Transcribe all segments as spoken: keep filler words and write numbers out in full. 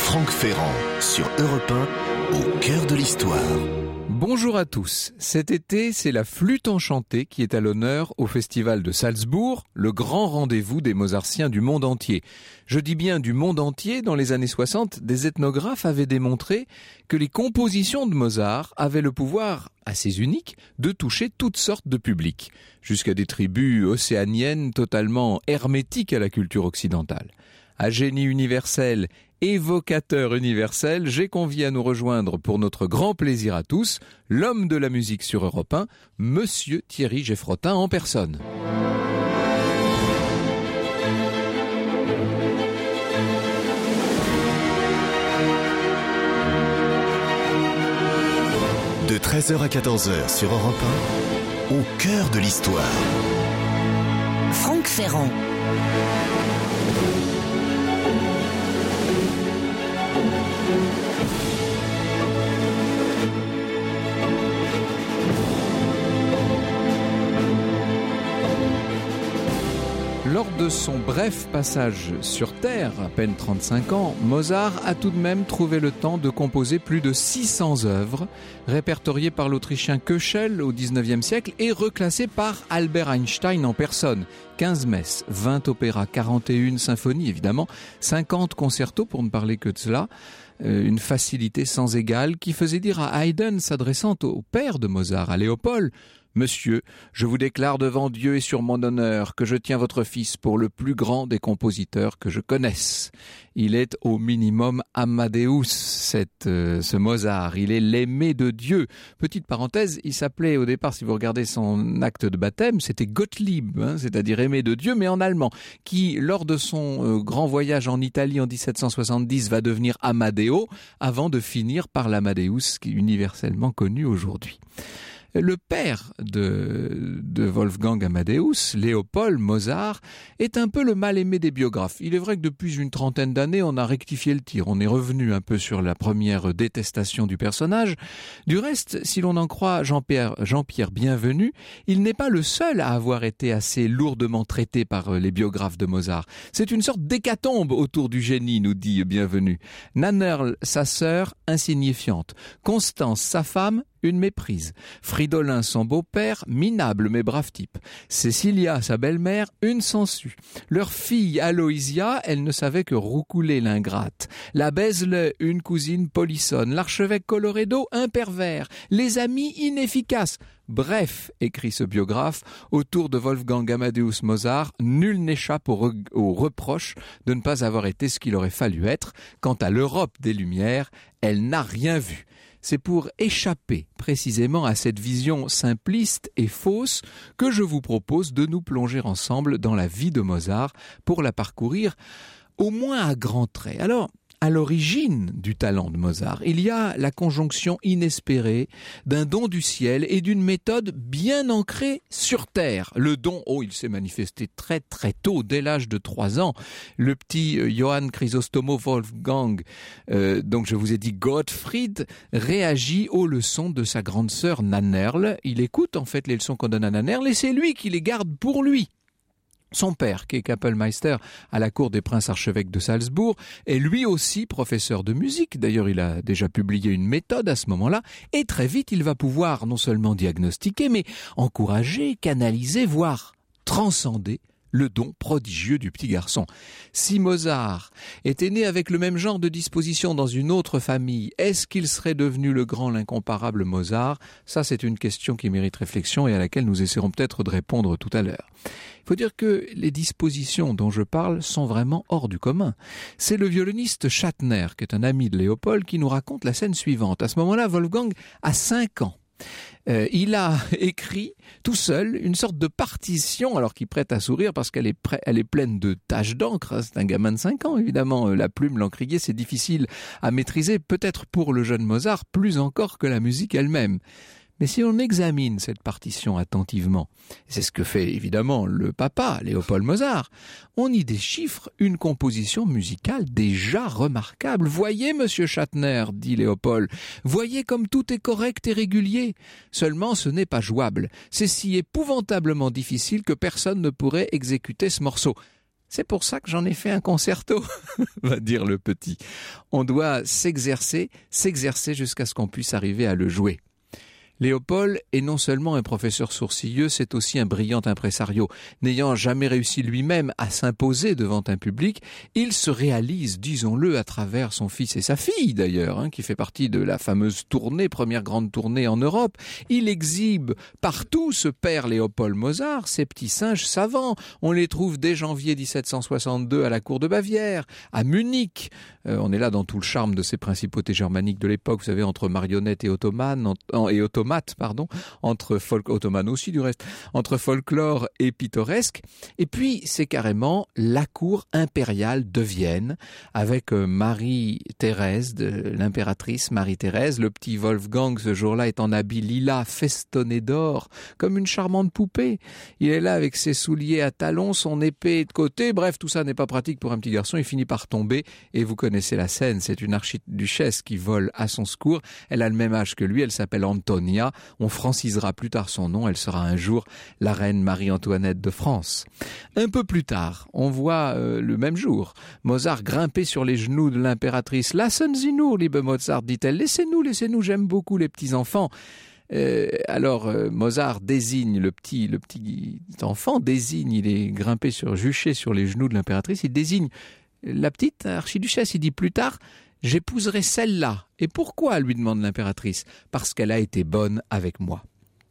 Franck Ferrand sur Europe un, au cœur de l'histoire. Bonjour à tous. Cet été, c'est la flûte enchantée qui est à l'honneur au Festival de Salzbourg, le grand rendez-vous des Mozartiens du monde entier. Je dis bien du monde entier, dans les années soixante, des ethnographes avaient démontré que les compositions de Mozart avaient le pouvoir, assez unique, de toucher toutes sortes de publics, jusqu'à des tribus océaniennes totalement hermétiques à la culture occidentale. À génie universel, évocateur universel, j'ai convié à nous rejoindre pour notre grand plaisir à tous, l'homme de la musique sur Europe un, Monsieur Thierry Geffrotin en personne. De treize heures à quatorze heures sur Europe un, au cœur de l'histoire. Franck Ferrand. Lors de son bref passage sur Terre, à peine trente-cinq ans, Mozart a tout de même trouvé le temps de composer plus de six cents œuvres, répertoriées par l'Autrichien Köchel au dix-neuvième siècle et reclassées par Albert Einstein en personne. quinze messes, vingt opéras, quarante et une symphonies évidemment, cinquante concertos pour ne parler que de cela. Une facilité sans égale qui faisait dire à Haydn, s'adressant au père de Mozart, à Léopold: « Monsieur, je vous déclare devant Dieu et sur mon honneur que je tiens votre fils pour le plus grand des compositeurs que je connaisse. » Il est au minimum Amadeus, cette, euh, ce Mozart. Il est l'aimé de Dieu. Petite parenthèse, il s'appelait au départ, si vous regardez son acte de baptême, c'était Gottlieb, hein, c'est-à-dire aimé de Dieu, mais en allemand, qui, lors de son euh, grand voyage en Italie en dix-sept cent soixante-dix, va devenir Amadeo, avant de finir par l'Amadeus, qui est universellement connu aujourd'hui. Le père de, de Wolfgang Amadeus, Léopold Mozart, est un peu le mal-aimé des biographes. Il est vrai que depuis une trentaine d'années, on a rectifié le tir. On est revenu un peu sur la première détestation du personnage. Du reste, si l'on en croit Jean-Pierre, Jean-Pierre Bienvenu, il n'est pas le seul à avoir été assez lourdement traité par les biographes de Mozart. C'est une sorte d'hécatombe autour du génie, nous dit Bienvenu. Nannerl, sa sœur, insignifiante. Constance, sa femme, une méprise. Fridolin, son beau-père, minable mais brave type. Cécilia, sa belle-mère, une sangsue. Leur fille, Aloysia, elle ne savait que roucouler l'ingrate. La Besle, une cousine polissonne. L'archevêque Coloredo, un pervers. Les amis, inefficaces. Bref, écrit ce biographe, autour de Wolfgang Amadeus Mozart, nul n'échappe au, re- au reproche de ne pas avoir été ce qu'il aurait fallu être. Quant à l'Europe des Lumières, elle n'a rien vu. C'est pour échapper précisément à cette vision simpliste et fausse que je vous propose de nous plonger ensemble dans la vie de Mozart pour la parcourir au moins à grands traits. Alors, à l'origine du talent de Mozart, il y a la conjonction inespérée d'un don du ciel et d'une méthode bien ancrée sur terre. Le don, oh, il s'est manifesté très très tôt, dès l'âge de trois ans. Le petit euh, Johann Chrysostomo Wolfgang, euh, donc je vous ai dit Gottfried, réagit aux leçons de sa grande sœur Nannerl. Il écoute en fait les leçons qu'on donne à Nannerl et c'est lui qui les garde pour lui. Son père, qui est Kapellmeister à la cour des princes archevêques de Salzbourg, est lui aussi professeur de musique. D'ailleurs, il a déjà publié une méthode à ce moment-là. Et très vite, il va pouvoir non seulement diagnostiquer, mais encourager, canaliser, voire transcender le don prodigieux du petit garçon. Si Mozart était né avec le même genre de disposition dans une autre famille, est-ce qu'il serait devenu le grand, l'incomparable Mozart ? Ça, c'est une question qui mérite réflexion et à laquelle nous essaierons peut-être de répondre tout à l'heure. Il faut dire que les dispositions dont je parle sont vraiment hors du commun. C'est le violoniste Schattner, qui est un ami de Léopold, qui nous raconte la scène suivante. À ce moment-là, Wolfgang a cinq ans. Euh, il a écrit tout seul une sorte de partition, alors qu'il prête à sourire parce qu'elle est, pré- elle est pleine de taches d'encre. C'est un gamin de cinq ans, évidemment. La plume, l'encrier, c'est difficile à maîtriser, peut-être pour le jeune Mozart, plus encore que la musique elle-même. Mais si on examine cette partition attentivement, c'est ce que fait évidemment le papa, Léopold Mozart, on y déchiffre une composition musicale déjà remarquable. Voyez, monsieur Schattner, dit Léopold, voyez comme tout est correct et régulier. Seulement, ce n'est pas jouable. C'est si épouvantablement difficile que personne ne pourrait exécuter ce morceau. C'est pour ça que j'en ai fait un concerto, va dire le petit. On doit s'exercer, s'exercer jusqu'à ce qu'on puisse arriver à le jouer. Léopold est non seulement un professeur sourcilleux, c'est aussi un brillant impresario. N'ayant jamais réussi lui-même à s'imposer devant un public, il se réalise, disons-le, à travers son fils et sa fille d'ailleurs, hein, qui fait partie de la fameuse tournée, première grande tournée en Europe. Il exhibe partout ce père Léopold Mozart, ces petits singes savants. On les trouve dès janvier dix-sept cent soixante-deux à la cour de Bavière, à Munich. Euh, on est là dans tout le charme de ces principautés germaniques de l'époque, vous savez, entre marionnettes et ottomanes, en, en, et ottomanes, pardon, entre folk, ottomane aussi du reste, entre folklore et pittoresque. Et puis, c'est carrément la cour impériale de Vienne, avec euh, Marie-Thérèse, de, l'impératrice Marie-Thérèse. Le petit Wolfgang, ce jour-là, est en habit lilas festonné d'or, comme une charmante poupée. Il est là avec ses souliers à talons, son épée de côté. Bref, tout ça n'est pas pratique pour un petit garçon. Il finit par tomber, et vous connaissez la scène. C'est une archiduchesse qui vole à son secours. Elle a le même âge que lui, elle s'appelle Antonia. On francisera plus tard son nom, elle sera un jour la reine Marie-Antoinette de France. Un peu plus tard, on voit euh, le même jour, Mozart grimper sur les genoux de l'impératrice. « Lassen Sie nur, liebe Mozart », dit-elle, « laissez-nous, laissez-nous, j'aime beaucoup les petits-enfants ». Euh, alors euh, Mozart désigne le petit, le petit enfant, désigne, il est grimpé sur, juché sur les genoux de l'impératrice, il désigne la petite archiduchesse, il dit plus tard « j'épouserai celle-là ». Et pourquoi, lui demande l'impératrice ? Parce qu'elle a été bonne avec moi.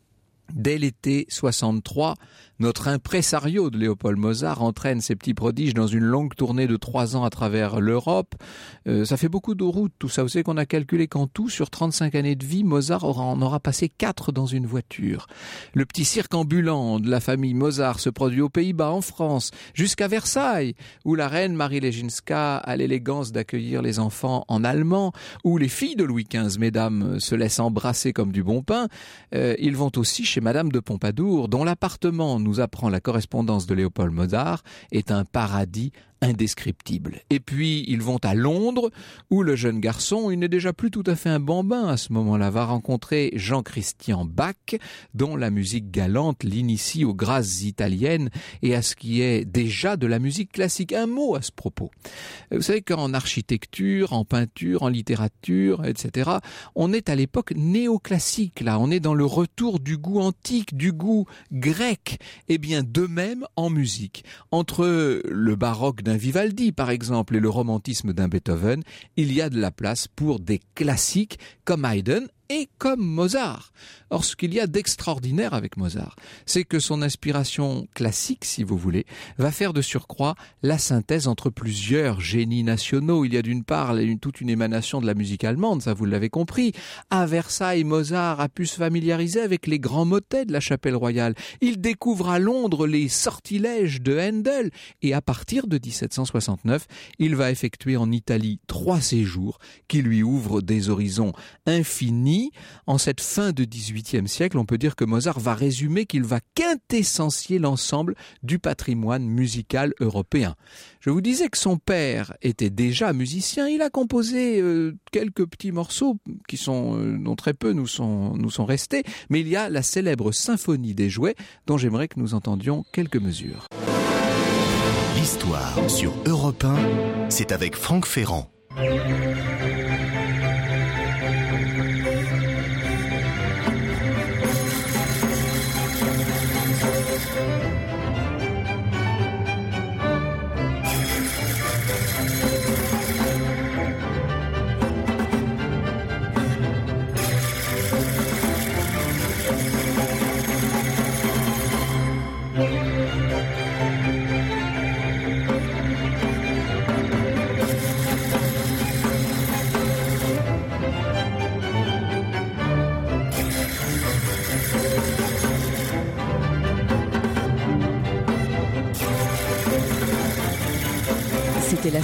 Dès l'été soixante-trois, notre impresario de Léopold Mozart entraîne ses petits prodiges dans une longue tournée de trois ans à travers l'Europe. Euh, ça fait beaucoup de routes, tout ça. Vous savez qu'on a calculé qu'en tout, sur trente-cinq années de vie, Mozart aura, en aura passé quatre dans une voiture. Le petit cirque ambulant de la famille Mozart se produit aux Pays-Bas, en France, jusqu'à Versailles, où la reine Marie Legzinska a l'élégance d'accueillir les enfants en allemand, où les filles de Louis quinze, mesdames, se laissent embrasser comme du bon pain. Euh, ils vont aussi chez Madame de Pompadour, dont l'appartement, nous apprend la correspondance de Léopold Mozart, est un paradis indescriptible. Et puis, ils vont à Londres, où le jeune garçon, il n'est déjà plus tout à fait un bambin à ce moment-là, va rencontrer Jean-Christian Bach, dont la musique galante l'initie aux grâces italiennes et à ce qui est déjà de la musique classique. Un mot à ce propos. Vous savez qu'en architecture, en peinture, en littérature, et cetera, on est à l'époque néoclassique, là. On est dans le retour du goût antique, du goût grec. Eh bien, de même en musique. Entre le baroque d'un Vivaldi, par exemple, et le romantisme d'un Beethoven, il y a de la place pour des classiques comme Haydn et comme Mozart. Or, ce qu'il y a d'extraordinaire avec Mozart, c'est que son inspiration classique, si vous voulez, va faire de surcroît la synthèse entre plusieurs génies nationaux. Il y a d'une part une, toute une émanation de la musique allemande, ça vous l'avez compris. À Versailles, Mozart a pu se familiariser avec les grands motets de la chapelle royale. Il découvre à Londres les sortilèges de Handel. Et à partir de dix-sept cent soixante-neuf, il va effectuer en Italie trois séjours qui lui ouvrent des horizons infinis. En cette fin de dix-huitième siècle, on peut dire que Mozart va résumer, qu'il va quintessencier l'ensemble du patrimoine musical européen. Je vous disais que son père était déjà musicien. Il a composé euh, quelques petits morceaux qui sont, euh, dont très peu nous sont, nous sont restés, mais il y a la célèbre symphonie des jouets dont j'aimerais que nous entendions quelques mesures. L'histoire sur Europe un, c'est avec Franck Ferrand.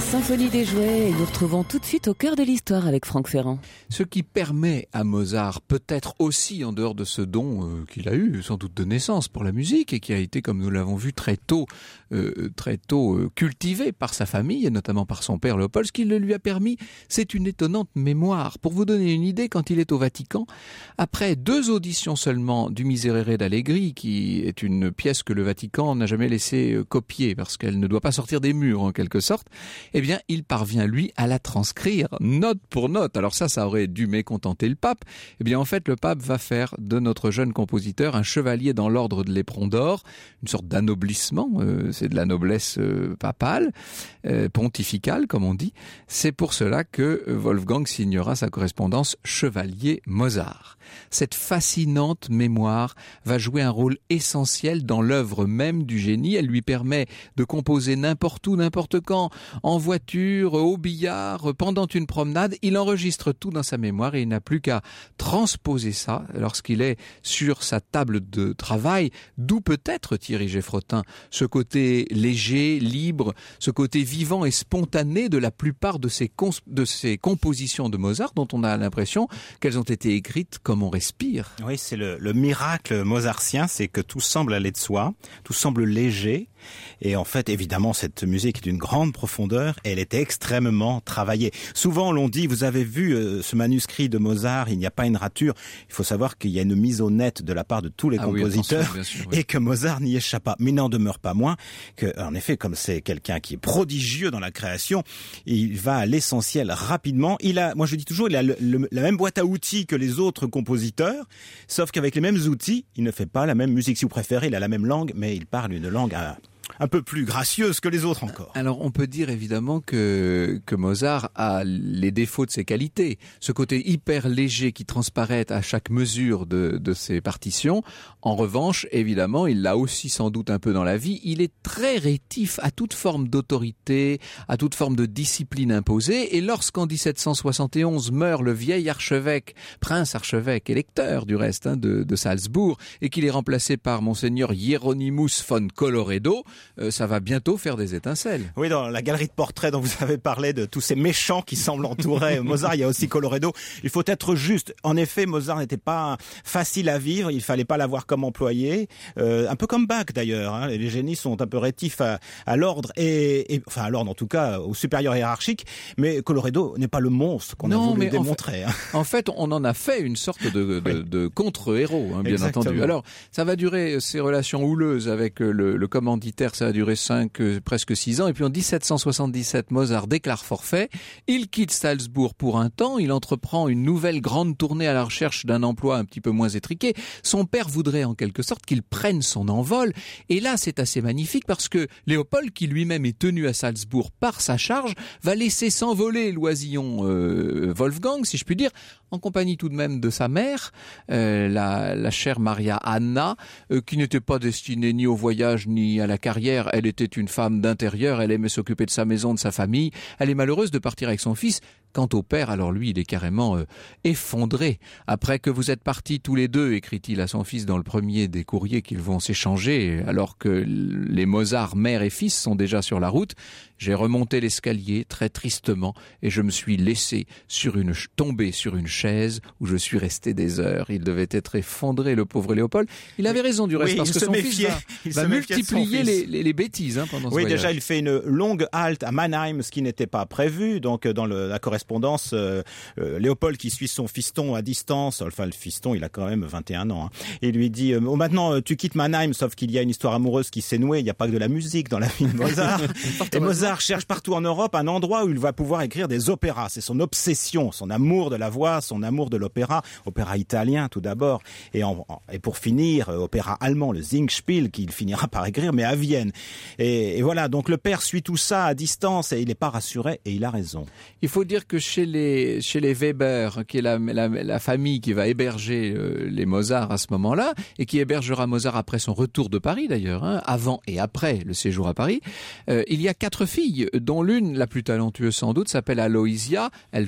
Symphonie des jouets et nous retrouvons tout de suite au cœur de l'histoire avec Franck Ferrand. Ce qui permet à Mozart, peut-être aussi en dehors de ce don euh, qu'il a eu sans doute de naissance pour la musique et qui a été, comme nous l'avons vu, très tôt, euh, très tôt euh, cultivé par sa famille et notamment par son père Léopold, ce qui le lui a permis, c'est une étonnante mémoire. Pour vous donner une idée, quand il est au Vatican, après deux auditions seulement du Miserere d'Allegri, qui est une pièce que le Vatican n'a jamais laissé euh, copier parce qu'elle ne doit pas sortir des murs en quelque sorte, eh bien, il parvient, lui, à la transcrire, note pour note. Alors ça, ça aurait dû mécontenter le pape. Eh bien, en fait, le pape va faire de notre jeune compositeur un chevalier dans l'ordre de l'éperon d'or, une sorte d'anoblissement, euh, c'est de la noblesse euh, papale, euh, pontificale, comme on dit. C'est pour cela que Wolfgang signera sa correspondance Chevalier Mozart. Cette fascinante mémoire va jouer un rôle essentiel dans l'œuvre même du génie. Elle lui permet de composer n'importe où, n'importe quand, en voiture, au billard, pendant une promenade. Il enregistre tout dans sa mémoire et il n'a plus qu'à transposer ça lorsqu'il est sur sa table de travail, d'où peut-être Thierry Geffrotin, ce côté léger, libre, ce côté vivant et spontané de la plupart de ces, cons- de ces compositions de Mozart dont on a l'impression qu'elles ont été écrites comme on respire. Oui, c'est le, le miracle mozartien, c'est que tout semble aller de soi, tout semble léger. Et en fait, évidemment, cette musique est d'une grande profondeur et elle était extrêmement travaillée. Souvent, l'on dit, vous avez vu euh, ce manuscrit de Mozart, il n'y a pas une rature. Il faut savoir qu'il y a une mise au net de la part de tous les ah compositeurs oui, bien sûr, oui. Et que Mozart n'y échappe pas. Mais il n'en demeure pas moins que, en effet, comme c'est quelqu'un qui est prodigieux dans la création, il va à l'essentiel rapidement. Il a, moi je dis toujours, il a le, le, la même boîte à outils que les autres compositeurs, sauf qu'avec les mêmes outils, il ne fait pas la même musique. Si vous préférez, il a la même langue, mais il parle une langue à un peu plus gracieuse que les autres encore. Alors on peut dire évidemment que, que Mozart a les défauts de ses qualités. Ce côté hyper léger qui transparaît à chaque mesure de, de ses partitions. En revanche, évidemment, il l'a aussi sans doute un peu dans la vie. Il est très rétif à toute forme d'autorité, à toute forme de discipline imposée. Et lorsqu'en dix-sept cent soixante et onze meurt le vieil archevêque, prince archevêque, électeur du reste hein, de, de Salzbourg, et qu'il est remplacé par monseigneur Hieronymus von Colloredo, Euh, ça va bientôt faire des étincelles. Oui, dans la galerie de portraits dont vous avez parlé de tous ces méchants qui semblent entourer Mozart, il y a aussi Colloredo. Il faut être juste. En effet, Mozart n'était pas facile à vivre, il fallait pas l'avoir comme employé. Euh, un peu comme Bach d'ailleurs, hein. Les génies sont un peu rétifs à, à l'ordre, et, et enfin à l'ordre en tout cas, au supérieur hiérarchique. Mais Colloredo n'est pas le monstre qu'on non, a voulu mais démontrer. En fait, hein. en fait, on en a fait une sorte de, de, oui. de contre-héros, hein, bien Exactement. entendu. Alors, ça va durer ces relations houleuses avec le, le commanditaire. Ça a duré cinq, euh, presque six ans. Et puis en dix-sept cent soixante-dix-sept, Mozart déclare forfait. Il quitte Salzbourg pour un temps. Il entreprend une nouvelle grande tournée à la recherche d'un emploi un petit peu moins étriqué. Son père voudrait en quelque sorte qu'il prenne son envol. Et là, c'est assez magnifique parce que Léopold, qui lui-même est tenu à Salzbourg par sa charge, va laisser s'envoler l'oisillon euh, Wolfgang, si je puis dire, en compagnie tout de même de sa mère, euh, la, la chère Maria Anna, euh, qui n'était pas destinée ni au voyage ni à la carrière. Elle était une femme d'intérieur, elle aimait s'occuper de sa maison, de sa famille. Elle est malheureuse de partir avec son fils. Quant au père, alors lui, il est carrément euh, effondré. Après que vous êtes partis tous les deux, écrit-il à son fils dans le premier des courriers qu'ils vont s'échanger, alors que les Mozart, mère et fils, sont déjà sur la route, j'ai remonté l'escalier très tristement et je me suis laissé sur une, tomber sur une chaise où je suis resté des heures. Il devait être effondré, le pauvre Léopold. Il avait raison du reste, oui, parce que son méfiait, fils va, va multiplier les, les, les bêtises hein, pendant ce Oui, voyage. déjà, il fait une longue halte à Mannheim, ce qui n'était pas prévu. Donc, dans le, la correspondance, Euh, euh, Léopold qui suit son fiston à distance, enfin le fiston il a quand même vingt et un ans, hein. Il lui dit euh, oh, maintenant tu quittes Mannheim, sauf qu'il y a une histoire amoureuse qui s'est nouée, il n'y a pas que de la musique dans la vie de Mozart. Et Mozart cherche partout en Europe un endroit où il va pouvoir écrire des opéras. C'est son obsession, son amour de la voix, son amour de l'opéra, opéra italien tout d'abord, et, en, en, et pour finir euh, opéra allemand, le Singspiel, qu'il finira par écrire, mais à Vienne. Et, et voilà, donc le père suit tout ça à distance et il n'est pas rassuré, et il a raison. Il faut dire que chez les chez les Weber, qui est la, la, la famille qui va héberger euh, les Mozart à ce moment-là, et qui hébergera Mozart après son retour de Paris d'ailleurs, hein, avant et après le séjour à Paris, euh, il y a quatre filles, dont l'une, la plus talentueuse sans doute, s'appelle Aloysia. Elle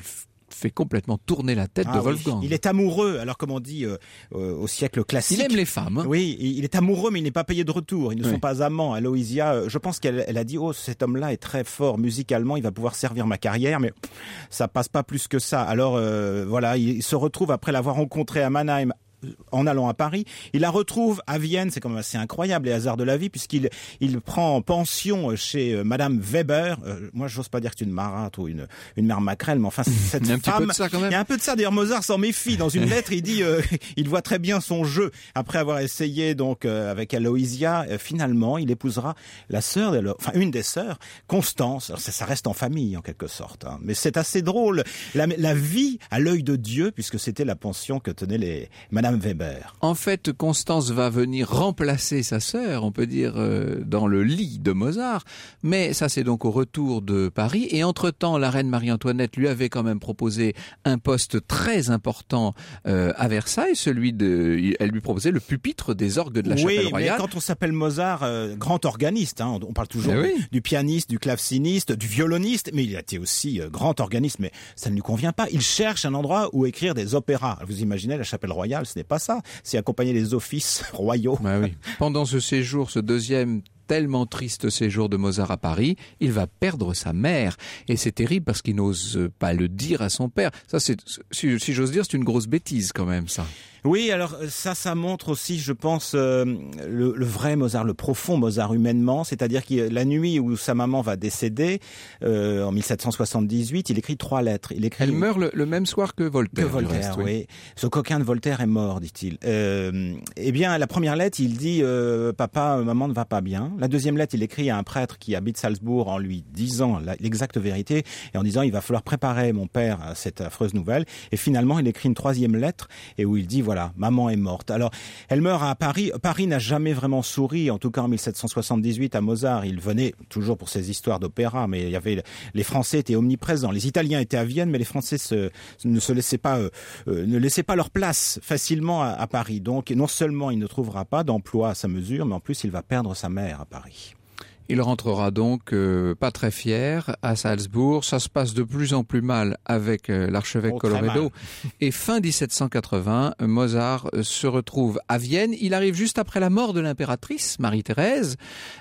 fait complètement tourner la tête ah, de oui. Wolfgang. Il est amoureux, alors comme on dit euh, euh, au siècle classique. Il aime les femmes. Hein. Oui, il est amoureux, mais il n'est pas payé de retour. Ils ne oui. sont pas amants. Aloysia, je pense qu'elle elle a dit, oh, cet homme-là est très fort musicalement, il va pouvoir servir ma carrière, mais ça passe pas plus que ça. Alors euh, voilà, il se retrouve après l'avoir rencontré à Mannheim, en allant à Paris, il la retrouve à Vienne, c'est quand même assez incroyable les hasards de la vie, puisqu'il il prend pension chez euh, Madame Weber. Euh, moi, j'ose pas dire que c'est une marâtre ou une une mère maquerelle, mais enfin cette il y a un femme, petit peu de ça quand même. Il y a un peu de ça. D'ailleurs, Mozart s'en méfie. Dans une lettre, il dit, euh, il voit très bien son jeu. Après avoir essayé donc euh, avec Aloysia, euh, finalement, il épousera la sœur, de, enfin une des sœurs, Constance. Alors, ça, ça reste en famille en quelque sorte, hein. Mais c'est assez drôle. La, la vie à l'œil de Dieu, puisque c'était la pension que tenaient les Madame Weber. En fait, Constance va venir remplacer sa sœur, on peut dire, euh, dans le lit de Mozart. Mais ça, c'est donc au retour de Paris. Et entre-temps, la reine Marie-Antoinette lui avait quand même proposé un poste très important euh, à Versailles, celui de... Elle lui proposait le pupitre des orgues de la oui, chapelle royale. Oui, mais quand on s'appelle Mozart, euh, grand organiste, hein, on parle toujours oui. du, du pianiste, du claveciniste, du violoniste, mais il a été aussi euh, grand organiste, mais ça ne lui convient pas. Il cherche un endroit où écrire des opéras. Vous imaginez, la chapelle royale, ce n'est pas ça. C'est accompagner les offices royaux. Bah oui. Pendant ce séjour, ce deuxième tellement triste séjour de Mozart à Paris, il va perdre sa mère. Et c'est terrible parce qu'il n'ose pas le dire à son père. Ça, c'est, si, si j'ose dire, c'est une grosse bêtise quand même, ça. Oui, alors ça, ça montre aussi, je pense, euh, le, le vrai Mozart, le profond Mozart humainement, c'est-à-dire que la nuit où sa maman va décéder, euh, en dix-sept cent soixante-dix-huit, il écrit trois lettres. Il écrit... Elle meurt le, le même soir que Voltaire. Que Voltaire, reste, oui. oui. Ce coquin de Voltaire est mort, dit-il. Euh, eh bien, la première lettre, il dit euh, « Papa, maman ne va pas bien ». La deuxième lettre, il écrit à un prêtre qui habite Salzbourg en lui disant la, l'exacte vérité et en disant « Il va falloir préparer mon père à cette affreuse nouvelle ». Et finalement, il écrit une troisième lettre et où il dit « Voilà, maman est morte ». Alors, elle meurt à Paris. Paris n'a jamais vraiment souri, en tout cas en dix-sept cent soixante-dix-huit à Mozart. Il venait toujours pour ses histoires d'opéra, mais il y avait les Français étaient omniprésents. Les Italiens étaient à Vienne, mais les Français se, ne se laissaient pas, euh, euh, ne laissaient pas leur place facilement à, à Paris. Donc, non seulement il ne trouvera pas d'emploi à sa mesure, mais en plus il va perdre sa mère à Paris. Il rentrera donc euh, pas très fier à Salzbourg. Ça se passe de plus en plus mal avec euh, l'archevêque oh, Colloredo. Et fin dix-sept cent quatre-vingts, Mozart euh, se retrouve à Vienne. Il arrive juste après la mort de l'impératrice Marie-Thérèse.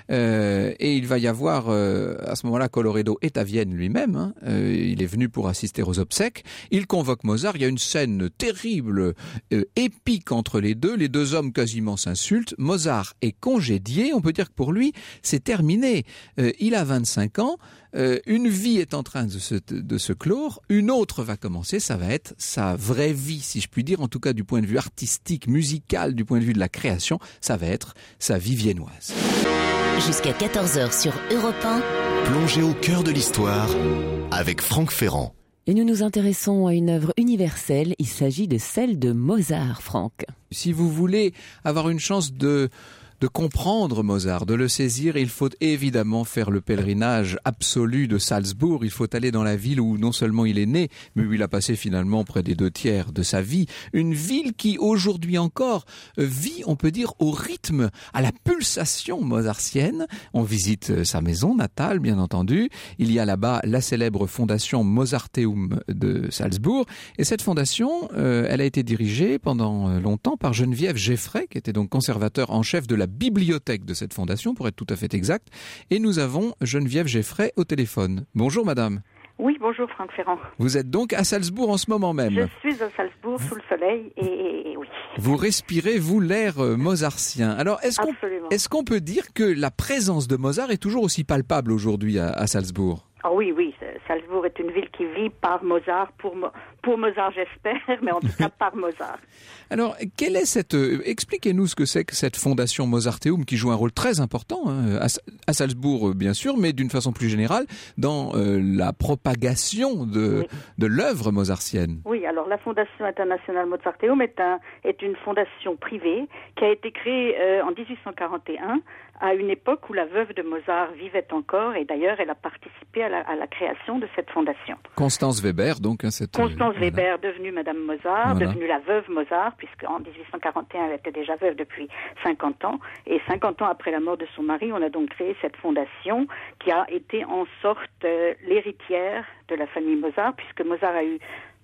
Euh, et il va y avoir, euh, à ce moment-là, Colloredo est à Vienne lui-même. Hein. Euh, il est venu pour assister aux obsèques. Il convoque Mozart. Il y a une scène terrible, euh, épique entre les deux. Les deux hommes quasiment s'insultent. Mozart est congédié. On peut dire que pour lui, c'est terminé. Euh, il a vingt-cinq ans, euh, une vie est en train de se, de se clore, une autre va commencer, ça va être sa vraie vie, si je puis dire, en tout cas du point de vue artistique, musical, du point de vue de la création, ça va être sa vie viennoise. Jusqu'à quatorze heures sur Europe un. Plongez au cœur de l'histoire avec Franck Ferrand. Et nous nous intéressons à une œuvre universelle, il s'agit de celle de Mozart, Franck. Si vous voulez avoir une chance de... de comprendre Mozart, de le saisir, il faut évidemment faire le pèlerinage absolu de Salzbourg. Il faut aller dans la ville où non seulement il est né, mais où il a passé finalement près des deux tiers de sa vie. Une ville qui aujourd'hui encore vit, on peut dire, au rythme, à la pulsation mozartienne. On visite sa maison natale, bien entendu. Il y a là-bas la célèbre fondation Mozarteum de Salzbourg. Et cette fondation, euh, elle a été dirigée pendant longtemps par Geneviève Geffray, qui était donc conservateur en chef de la bibliothèque de cette fondation, pour être tout à fait exact. Et nous avons Geneviève Geffray au téléphone. Bonjour madame. Oui, bonjour Franck Ferrand. Vous êtes donc à Salzbourg en ce moment même. Je suis à Salzbourg sous le soleil et, et oui. Vous respirez, vous, l'air mozartien. Alors, est-ce qu'on, est-ce qu'on peut dire que la présence de Mozart est toujours aussi palpable aujourd'hui à, à Salzbourg ? Ah oui, oui, Salzbourg est une ville qui vit par Mozart, pour, pour Mozart j'espère, mais en tout cas par Mozart. Alors, quelle est cette... Euh, expliquez-nous ce que c'est que cette fondation Mozarteum qui joue un rôle très important hein, à, à Salzbourg, bien sûr, mais d'une façon plus générale, dans euh, la propagation de, oui. de l'œuvre mozartienne. Oui, alors la Fondation internationale Mozarteum est, un, est une fondation privée qui a été créée euh, en dix-huit cent quarante et un, à une époque où la veuve de Mozart vivait encore, et d'ailleurs elle a participé à la, à la création de cette fondation. Constance Weber, donc. Hein, cette, Constance euh, Weber, voilà. devenue Madame Mozart, voilà. devenue la veuve Mozart, puisqu'en dix-huit cent quarante et un, elle était déjà veuve depuis cinquante ans. Et cinquante ans après la mort de son mari, on a donc créé cette fondation qui a été en sorte euh, l'héritière de la famille Mozart, puisque Mozart a eu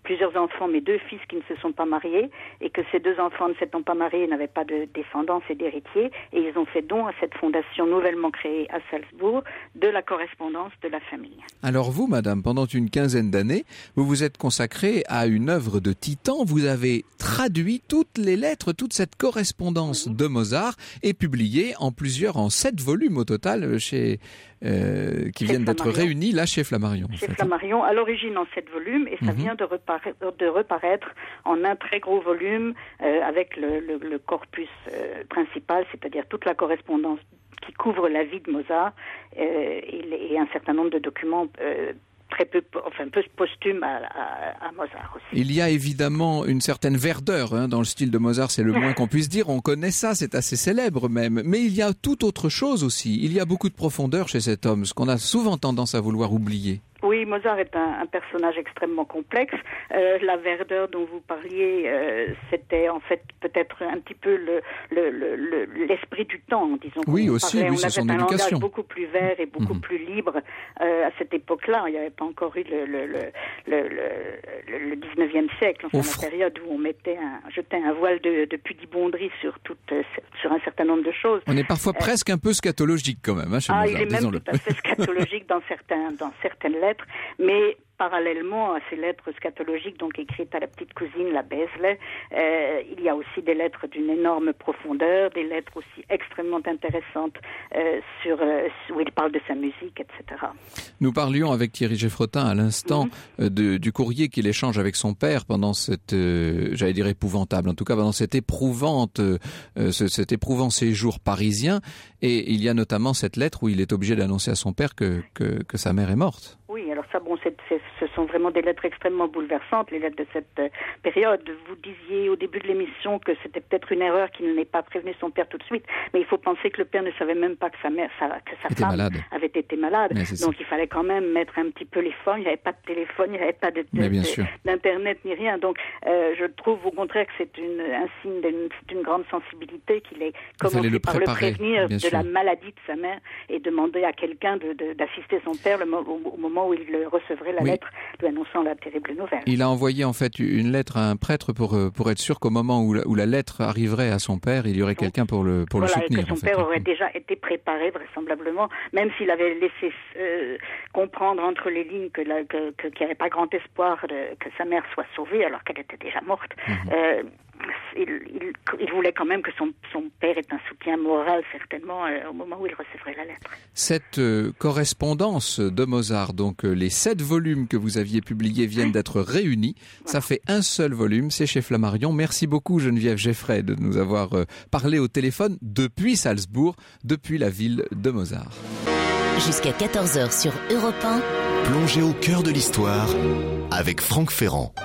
plusieurs enfants, mais deux fils qui ne se sont pas mariés, et que ces deux enfants ne s'étant pas mariés n'avaient pas de descendance et d'héritiers, et ils ont fait don à cette fondation nouvellement créée à Salzbourg de la correspondance de la famille. Alors vous, madame, pendant une quinzaine d'années, vous vous êtes consacrée à une œuvre de titan. Vous avez traduit toutes les lettres, toute cette correspondance oui. de Mozart, et publié en plusieurs, en sept volumes au total, chez euh, qui chez viennent d'être réunis là chez Flammarion. Chez Flammarion, à l'origine en sept volumes, et ça mm-hmm. vient de reparaître, de reparaître en un très gros volume euh, avec le, le, le corpus euh, principal, c'est-à-dire toute la correspondance qui couvre la vie de Mozart euh, et, et un certain nombre de documents euh, très peu, enfin peu posthume à, à, à Mozart aussi. Il y a évidemment une certaine verdeur hein, dans le style de Mozart, c'est le moins qu'on puisse dire. On connaît ça, c'est assez célèbre même. Mais il y a tout autre chose aussi. Il y a beaucoup de profondeur chez cet homme, ce qu'on a souvent tendance à vouloir oublier. Oui, Mozart est un, un personnage extrêmement complexe. Euh, la verdeur dont vous parliez, euh, c'était en fait peut-être un petit peu le, le, le, le, l'esprit du temps, disons. Oui, aussi, parlait, oui, on c'est son avait un éducation. langage beaucoup plus vert et beaucoup mmh. plus libre euh, à cette époque-là. Il n'y avait pas encore eu le, le, le, le, le, le dix-neuvième siècle, enfin, la période où on mettait un, jetait un voile de, de pudibonderie sur, toute, sur un certain nombre de choses. On est parfois euh, presque un peu scatologique quand même, hein, chez ah, Mozart, il est même disons-le. tout à fait scatologique dans, certains, dans certaines lettres. Mais parallèlement à ces lettres scatologiques, donc écrites à la petite cousine, la Besley, euh, il y a aussi des lettres d'une énorme profondeur, des lettres aussi extrêmement intéressantes euh, sur, euh, où il parle de sa musique, et cetera. Nous parlions avec Thierry Geffrotin à l'instant mm-hmm. euh, de, du courrier qu'il échange avec son père pendant cette, euh, j'allais dire épouvantable, en tout cas pendant cette éprouvante, euh, ce, cet éprouvant séjour parisien. Et il y a notamment cette lettre où il est obligé d'annoncer à son père que, que, que sa mère est morte. Oui, alors ça, bon, c'est, c'est, ce sont vraiment des lettres extrêmement bouleversantes, les lettres de cette euh, période. Vous disiez au début de l'émission que c'était peut-être une erreur qu'il n'ait pas prévenu son père tout de suite, mais il faut penser que le père ne savait même pas que sa mère, sa, que sa femme malade. avait été malade. Donc ça. Il fallait quand même mettre un petit peu les formes. Il n'y avait pas de téléphone, il n'y avait pas de, de, de, d'internet ni rien. Donc euh, je trouve au contraire que c'est une, un signe d'une, d'une grande sensibilité qu'il ait commencé le par le prévenir de sûr. la maladie de sa mère et demander à quelqu'un de, de, d'assister son père le, au, au moment où il le recevrait la oui. lettre lui annonçant la terrible nouvelle. Il a envoyé en fait une lettre à un prêtre pour pour être sûr qu'au moment où la, où la lettre arriverait à son père, il y aurait Donc, quelqu'un pour le pour voilà, le soutenir. Et que son en fait. père aurait déjà été préparé vraisemblablement, même s'il avait laissé euh, comprendre entre les lignes que, la, que, que qu'il n'y avait pas grand espoir de, que sa mère soit sauvée alors qu'elle était déjà morte. Mmh. Euh, Il, il, il voulait quand même que son, son père ait un soutien moral, certainement, euh, au moment où il recevrait la lettre. Cette euh, correspondance de Mozart, donc euh, les sept volumes que vous aviez publiés viennent d'être réunis. Voilà. Ça fait un seul volume, c'est chez Flammarion. Merci beaucoup Geneviève Geffray de nous avoir euh, parlé au téléphone depuis Salzbourg, depuis la ville de Mozart. Jusqu'à quatorze heures sur Europe un. Plongez au cœur de l'histoire avec Franck Ferrand.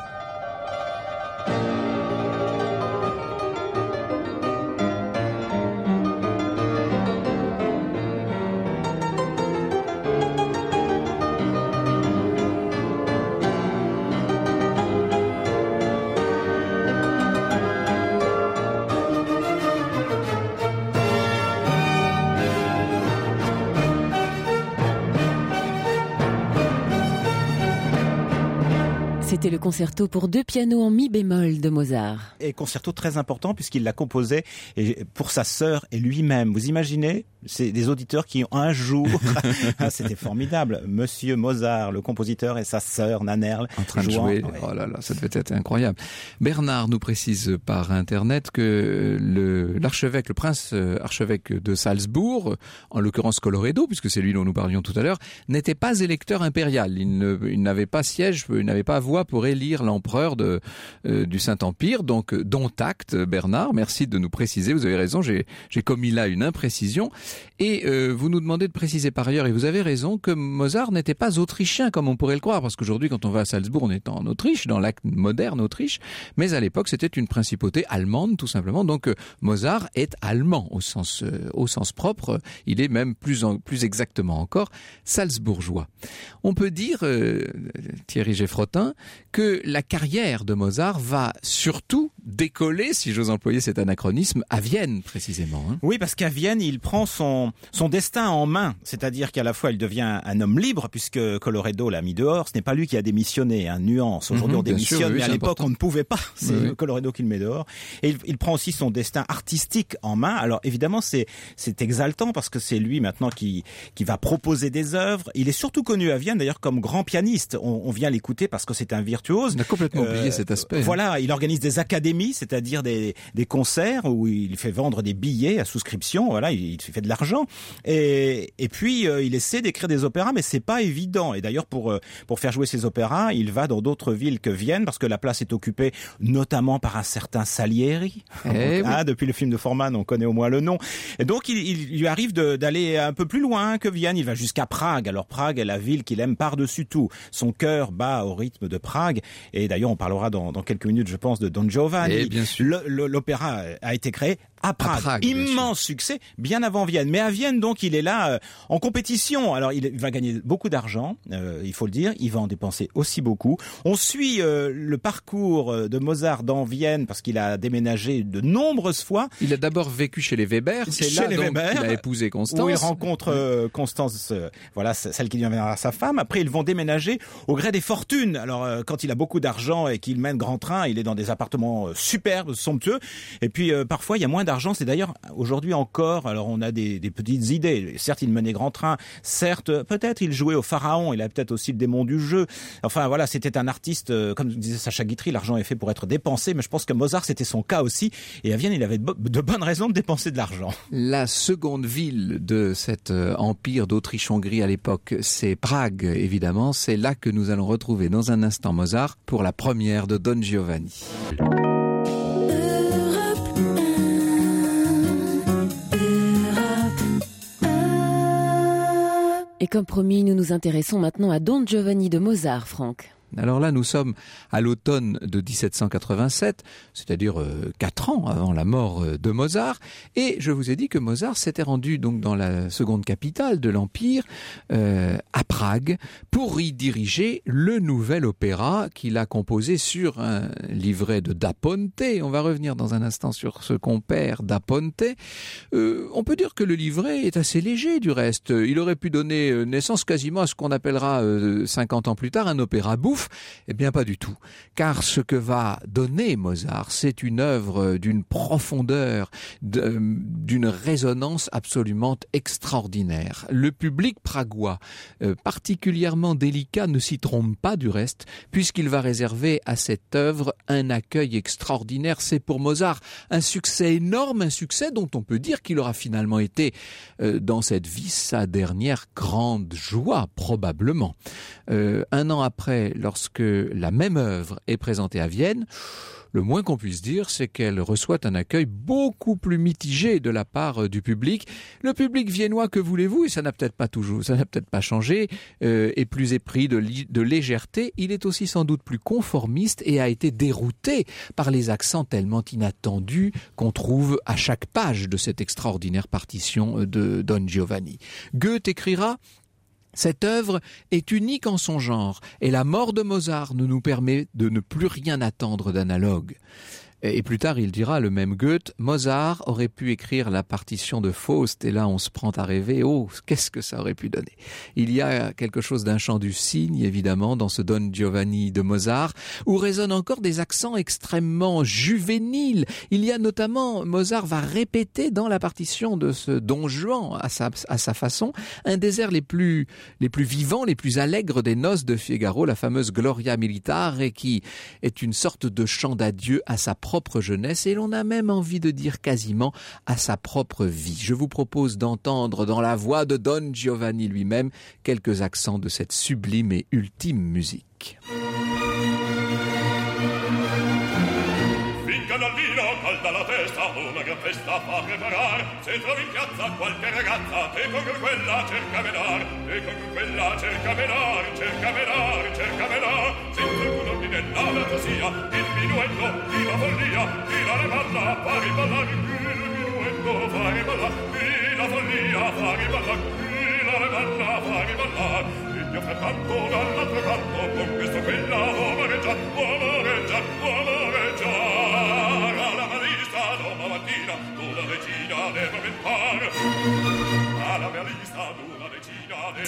C'était le concerto pour deux pianos en mi bémol de Mozart. Et concerto très important puisqu'il l'a composé pour sa sœur et lui-même. Vous imaginez, c'est des auditeurs qui ont un jour, ah, c'était formidable, Monsieur Mozart, le compositeur, et sa sœur Nannerl en train jouant. de jouer. Ouais. Oh là là, ça devait être incroyable. Bernard nous précise par internet que le l'archevêque, le prince archevêque de Salzbourg, en l'occurrence Colloredo, puisque c'est lui dont nous parlions tout à l'heure, n'était pas électeur impérial. Il, ne, il n'avait pas siège, il n'avait pas voix pour élire l'empereur de, euh, du Saint-Empire. Donc, dont acte, Bernard. Merci de nous préciser. Vous avez raison, j'ai, j'ai commis là une imprécision. Et euh, vous nous demandez de préciser par ailleurs, et vous avez raison, que Mozart n'était pas autrichien, comme on pourrait le croire. Parce qu'aujourd'hui, quand on va à Salzbourg, on est en Autriche, dans l'acte moderne Autriche. Mais à l'époque, c'était une principauté allemande, tout simplement. Donc, euh, Mozart est allemand, au sens, euh, au sens propre. Il est même plus, en, plus exactement encore salzbourgeois. On peut dire, euh, Thierry Geffrotin, que la carrière de Mozart va surtout décoller, si j'ose employer cet anachronisme, à Vienne précisément. Hein. Oui, parce qu'à Vienne, il prend son son destin en main, c'est-à-dire qu'à la fois il devient un homme libre puisque Colloredo l'a mis dehors. Ce n'est pas lui qui a démissionné, hein, nuance. Aujourd'hui mmh, on démissionne, sûr, oui, mais à l'époque important. On ne pouvait pas. C'est oui, oui. Colloredo qui le met dehors. Et il, il prend aussi son destin artistique en main. Alors évidemment c'est c'est exaltant parce que c'est lui maintenant qui qui va proposer des œuvres. Il est surtout connu à Vienne d'ailleurs comme grand pianiste. On, on vient l'écouter parce que c'est un virtuose. On a complètement euh, oublié cet aspect. Voilà, hein. Il organise des académies, c'est-à-dire des des concerts où il fait vendre des billets à souscription. Voilà, il, il fait de l'argent. Et et puis euh, il essaie d'écrire des opéras, mais c'est pas évident. Et d'ailleurs pour euh, pour faire jouer ses opéras, il va dans d'autres villes que Vienne parce que la place est occupée notamment par un certain Salieri. Eh ah, oui. Depuis le film de Forman, on connaît au moins le nom. Et donc il, il lui arrive de, d'aller un peu plus loin que Vienne. Il va jusqu'à Prague. Alors Prague est la ville qu'il aime par-dessus tout. Son cœur bat au rythme de Prague. Et d'ailleurs, on parlera dans, dans quelques minutes, je pense, de Don Giovanni. Et bien sûr. Le, le, l'opéra a été créé à Prague. À Prague Immense succès, bien avant Vienne. Mais à Vienne, donc, il est là euh, en compétition. Alors, il va gagner beaucoup d'argent, euh, il faut le dire. Il va en dépenser aussi beaucoup. On suit euh, le parcours de Mozart dans Vienne parce qu'il a déménagé de nombreuses fois. Il a d'abord vécu chez les Weber. C'est chez là les donc Weber, qu'il a épousé Constance. Où il rencontre euh, Constance, euh, voilà, celle qui deviendra sa femme. Après, ils vont déménager au gré des fortunes. Alors, euh, quand il a beaucoup d'argent et qu'il mène grand train, il est dans des appartements euh, superbes, somptueux. Et puis, euh, parfois, il y a moins d'argent. C'est d'ailleurs aujourd'hui encore. Alors, on a des, des petites idées. Certes, il menait grand train. Certes, peut-être, il jouait au pharaon. Il a peut-être aussi le démon du jeu. Enfin, voilà, c'était un artiste, euh, comme disait Sacha Guitry, l'argent est fait pour être dépensé. Mais je pense que Mozart, c'était son cas aussi. Et à Vienne, il avait de, bo- de bonnes raisons de dépenser de l'argent. La seconde ville de cet euh, empire d'Autriche-Hongrie à l'époque, c'est Prague, évidemment. C'est là que nous allons retrouver dans un instant Mozart pour la première de Don Giovanni. Et comme promis, nous nous intéressons maintenant à Don Giovanni de Mozart, Franck. Alors là, nous sommes à l'automne de dix-sept cent quatre-vingt-sept, c'est-à-dire euh, quatre ans avant la mort euh, de Mozart. Et je vous ai dit que Mozart s'était rendu donc dans la seconde capitale de l'Empire, euh, à Prague, pour y diriger le nouvel opéra qu'il a composé sur un livret de Da Ponte. On va revenir dans un instant sur ce compère Da Ponte. Euh, on peut dire que le livret est assez léger du reste. Il aurait pu donner naissance quasiment à ce qu'on appellera euh, cinquante ans plus tard un opéra bouffe. Eh bien, pas du tout. Car ce que va donner Mozart, c'est une œuvre d'une profondeur, d'une résonance absolument extraordinaire. Le public pragois, euh, particulièrement délicat, ne s'y trompe pas du reste, puisqu'il va réserver à cette œuvre un accueil extraordinaire. C'est pour Mozart un succès énorme, un succès dont on peut dire qu'il aura finalement été, euh, dans cette vie, sa dernière grande joie, probablement. Euh, un an après, lorsque la même œuvre est présentée à Vienne, le moins qu'on puisse dire, c'est qu'elle reçoit un accueil beaucoup plus mitigé de la part du public. Le public viennois, que voulez-vous, et ça n'a peut-être pas toujours, ça n'a peut-être pas changé, euh, est plus épris de, li- de légèreté. Il est aussi sans doute plus conformiste et a été dérouté par les accents tellement inattendus qu'on trouve à chaque page de cette extraordinaire partition de Don Giovanni. Goethe écrira: cette œuvre est unique en son genre et la mort de Mozart ne nous permet de ne plus rien attendre d'analogue. Et plus tard, il dira, le même Goethe, Mozart aurait pu écrire la partition de Faust, et là on se prend à rêver, oh, qu'est-ce que ça aurait pu donner. Il y a quelque chose d'un chant du cygne, évidemment, dans ce Don Giovanni de Mozart, où résonnent encore des accents extrêmement juvéniles. Il y a notamment, Mozart va répéter dans la partition de ce Don Juan, à sa, à sa façon, un des airs les plus, les plus vivants, les plus allègres des Noces de Figaro, la fameuse Gloria Militare, et qui est une sorte de chant d'adieu à sa propre jeunesse, et l'on a même envie de dire quasiment à sa propre vie. Je vous propose d'entendre dans la voix de Don Giovanni lui-même quelques accents de cette sublime et ultime musique. Cannellino calda la testa, una gran festa fa preparar. Se trovi in piazza qualche ragazza, te con quella cerca menar, te con quella cerca menar, cerca menar, cerca menar. Senza alcun ordine nada sia, il minuetto di la follia, chi la reballa fa riballare, il minuetto fa riballare, chi la follia fa riballare, chi la reballa fa riballare. E io frattanto dall'altro canto, con questo quella uomoreggia, uomoreggia, uomoreggia. Alla malista, dopo mattina, tu la regina deve mentare.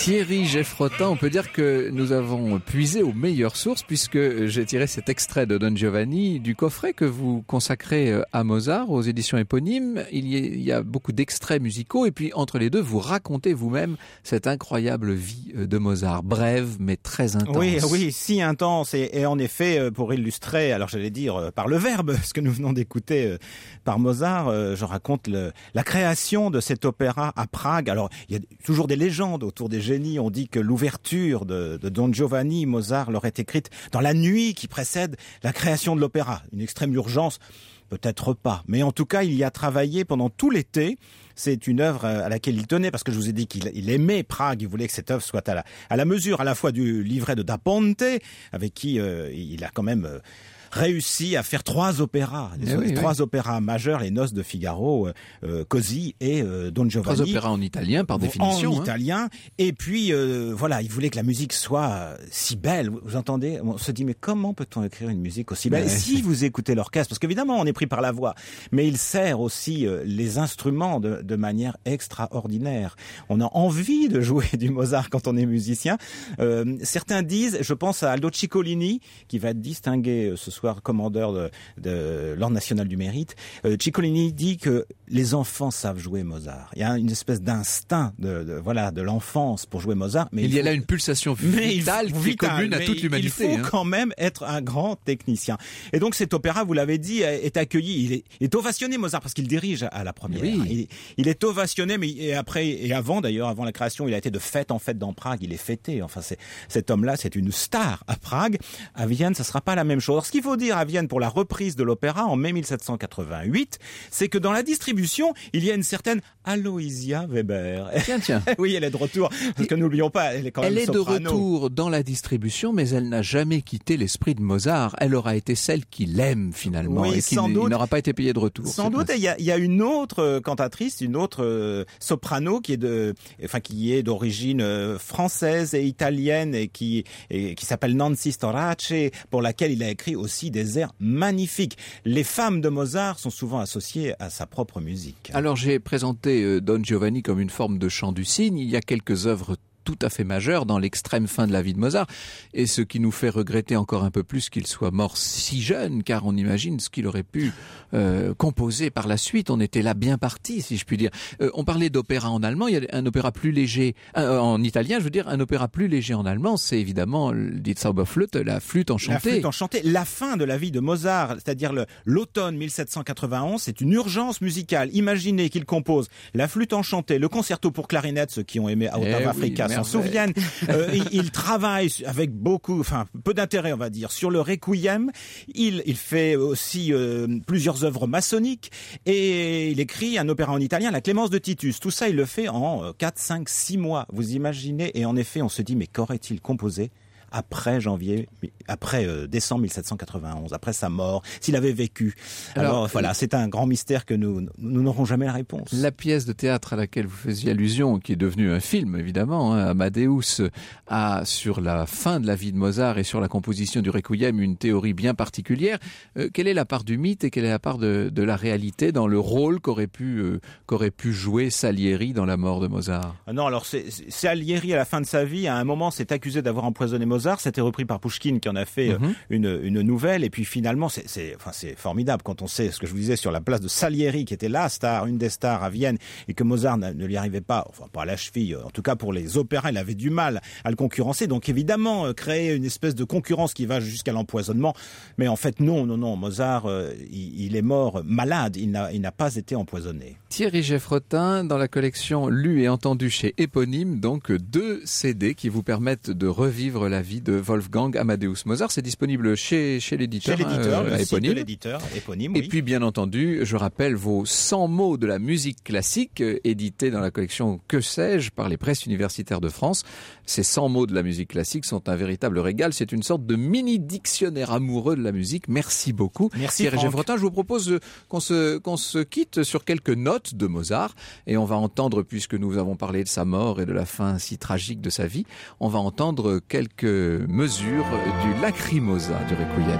Thierry Geffrotin, on peut dire que nous avons puisé aux meilleures sources puisque j'ai tiré cet extrait de Don Giovanni du coffret que vous consacrez à Mozart aux éditions éponymes. Il y a, il y a beaucoup d'extraits musicaux et puis entre les deux, vous racontez vous-même cette incroyable vie de Mozart, brève mais très intense. Oui, oui, si intense et, et en effet, pour illustrer, alors j'allais dire par le verbe, ce que nous venons d'écouter par Mozart, je raconte le, la création de cet opéra à Prague. Alors il y a toujours des légendes autour des génies. On dit que l'ouverture de, de Don Giovanni, Mozart l'aurait écrite dans la nuit qui précède la création de l'opéra. Une extrême urgence, peut-être pas. Mais en tout cas, il y a travaillé pendant tout l'été. C'est une œuvre à laquelle il tenait, parce que je vous ai dit qu'il il aimait Prague. Il voulait que cette œuvre soit à la, à la mesure à la fois du livret de Da Ponte, avec qui euh, il a quand même... Euh, réussi à faire trois opéras, les, oui, trois oui. opéras majeurs, les Noces de Figaro, euh, Così et euh, Don Giovanni. Trois opéras en italien, par définition. En hein. italien. Et puis, euh, voilà, il voulait que la musique soit euh, si belle. Vous, vous entendez? On se dit, mais comment peut-on écrire une musique aussi belle? Ouais. Si vous écoutez l'orchestre, parce qu'évidemment, on est pris par la voix, mais il sert aussi euh, les instruments de, de manière extraordinaire. On a envie de jouer du Mozart quand on est musicien. Euh, certains disent, je pense à Aldo Ciccolini, qui va être distingué euh, ce soir commandeur de, de l'Ordre national du mérite. Euh, Ciccolini dit que les enfants savent jouer Mozart. Il y a une espèce d'instinct de, de voilà de l'enfance pour jouer Mozart. Mais il, il y a faut... là une pulsation vitale qui est commune à toute l'humanité. Il faut hein. quand même être un grand technicien. Et donc cet opéra, vous l'avez dit, est accueilli. Il est, il est ovationné, Mozart, parce qu'il dirige à la première. Oui. Il, il est ovationné, mais et après et avant d'ailleurs, avant la création, il a été de fête en fête dans Prague. Il est fêté. Enfin, c'est, cet homme-là, c'est une star à Prague. À Vienne, ça sera pas la même chose. Alors, ce qu'il faut dire à Vienne pour la reprise de l'opéra en mai mille sept cent quatre-vingt-huit, c'est que dans la distribution, il y a une certaine Aloysia Weber. Tiens, tiens. Oui, elle est de retour, parce que n'oublions pas, elle est quand même Elle est soprano. de retour dans la distribution, mais elle n'a jamais quitté l'esprit de Mozart. Elle aura été celle qui l'aime finalement, Oui, et qui sans n- doute. n'aura pas été payée de retour. Sans doute, il y a, il y a une autre cantatrice, une autre euh, soprano qui est de, enfin qui est d'origine euh, française et italienne et qui et, qui s'appelle Nancy Storace, pour laquelle il a écrit aussi des airs magnifiques. Les femmes de Mozart sont souvent associées à sa propre musique. Alors j'ai présenté euh, Don Giovanni comme une forme de chant du cygne. Il y a quelques œuvres tout à fait majeures dans l'extrême fin de la vie de Mozart, et ce qui nous fait regretter encore un peu plus qu'il soit mort si jeune, car on imagine ce qu'il aurait pu euh, composer par la suite. On était là bien parti, si je puis dire. Euh, on parlait d'opéra en allemand, il y a un opéra plus léger, euh, en italien, je veux dire, un opéra plus léger en allemand, c'est évidemment Die Zauberflöte, la flûte enchantée. La flûte enchantée, la fin de la vie de Mozart, c'est-à-dire le, l'automne mille sept cent quatre-vingt-onze, c'est une urgence musicale. Imaginez qu'il compose la flûte enchantée, le concerto pour clarinette, ceux qui ont aimé Out Eh of oui, Africa s'en souviennent. Euh, il, il travaille avec beaucoup, enfin peu d'intérêt, on va dire, sur le Requiem. Il, il fait aussi euh, plusieurs œuvres maçonniques et il écrit un opéra en italien, La Clémence de Titus. Tout ça, il le fait en quatre, cinq, six mois. Vous imaginez? Et en effet, on se dit, mais qu'aurait-il composé après janvier, après euh, décembre mille sept cent quatre-vingt-onze, après sa mort, s'il avait vécu. Alors, Alors voilà, c'est un grand mystère que nous nous n'aurons jamais la réponse. La pièce de théâtre à laquelle vous faisiez allusion, qui est devenue un film évidemment, hein, Amadeus, a sur la fin de la vie de Mozart et sur la composition du Requiem une théorie bien particulière. Euh, quelle est la part du mythe et quelle est la part de, de la réalité dans le rôle qu'aurait pu euh, qu'aurait pu jouer Salieri dans la mort de Mozart? Ah non, alors c'est, c'est Salieri à la fin de sa vie, à un moment, s'est accusé d'avoir empoisonné Mozart. C'était repris par Pouchkine qui en a fait mm-hmm. une, une nouvelle. Et puis finalement, c'est, c'est, enfin, c'est formidable quand on sait ce que je vous disais sur la place de Salieri, qui était la star, une des stars à Vienne, et que Mozart ne lui arrivait pas, enfin pas à la cheville, en tout cas pour les opéras, il avait du mal à le concurrencer. Donc évidemment, créer une espèce de concurrence qui va jusqu'à l'empoisonnement. Mais en fait, non, non, non, Mozart, euh, il, il est mort malade, il n'a, il n'a pas été empoisonné. Thierry Geffrotin, dans la collection Lu et Entendu chez Éponyme, donc deux C D qui vous permettent de revivre la vie de Wolfgang Amadeus Mozart. C'est disponible chez, chez l'éditeur, chez l'éditeur, euh, le Éponyme. site de l'éditeur, Éponyme, Et oui. puis, bien entendu, je rappelle vos cent mots de la musique classique, euh, édités dans la collection Que sais-je par les presses universitaires de France. Ces cent mots de la musique classique sont un véritable régal. C'est une sorte de mini-dictionnaire amoureux de la musique. Merci beaucoup. Merci, Thierry Franck. Geffrotin. Je vous propose qu'on se, qu'on se quitte sur quelques notes de Mozart. Et on va entendre, puisque nous avons parlé de sa mort et de la fin si tragique de sa vie, on va entendre quelques mesures du Lacrimosa du Requiem.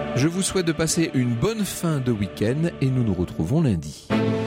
Je vous souhaite de passer une bonne fin de week-end et nous nous retrouvons lundi.